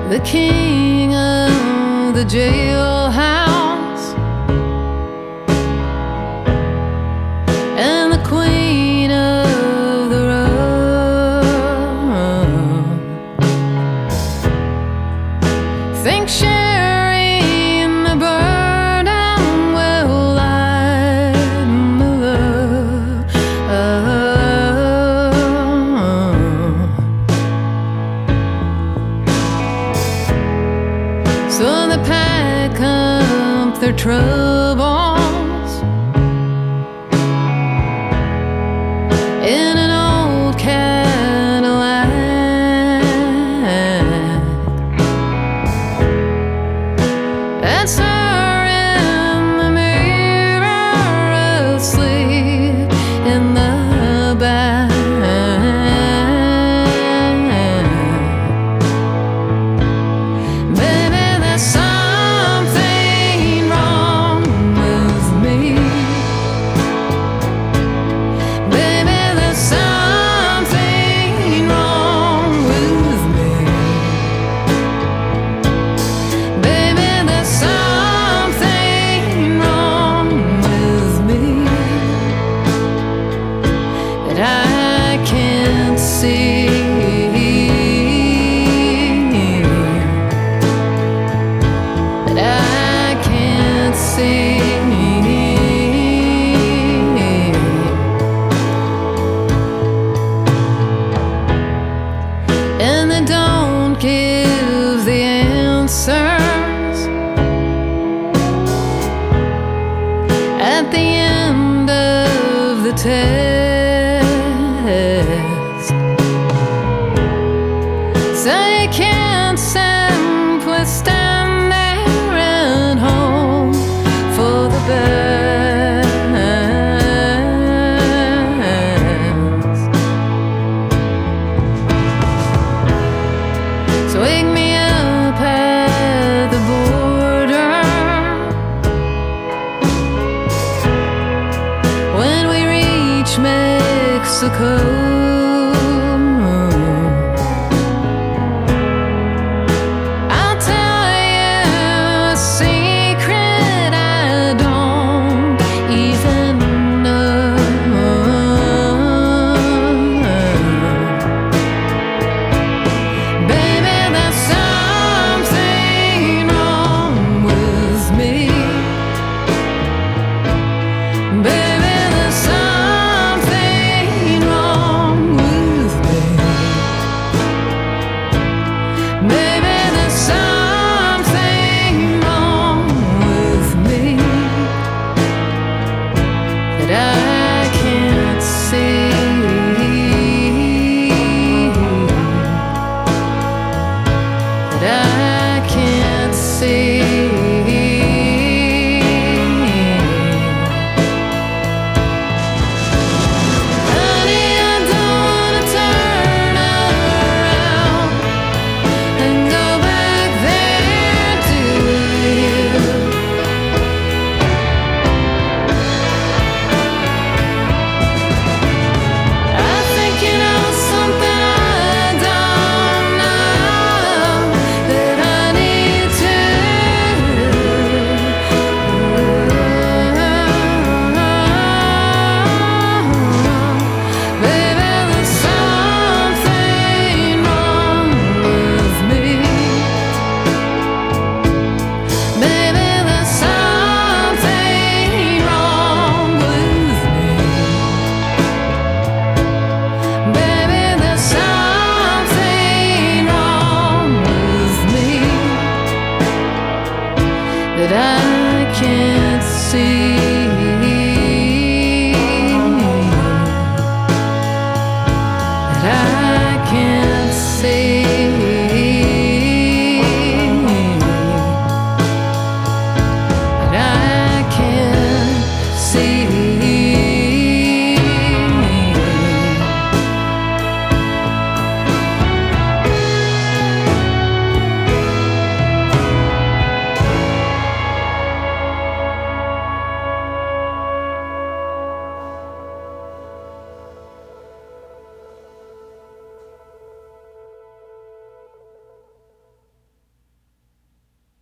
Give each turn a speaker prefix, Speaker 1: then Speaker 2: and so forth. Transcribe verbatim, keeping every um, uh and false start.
Speaker 1: the king of the jailhouse and the queen of the road. Think sharing the burden will lighten the load. So they pack up their troubles in an old Cadillac. That's her in the mirror, asleep in the back. I can't see that I can't see, and they don't give the answers at the end of the test. So you can't simply stand there and hope for the best. So wake me up at the border when we reach Mexico.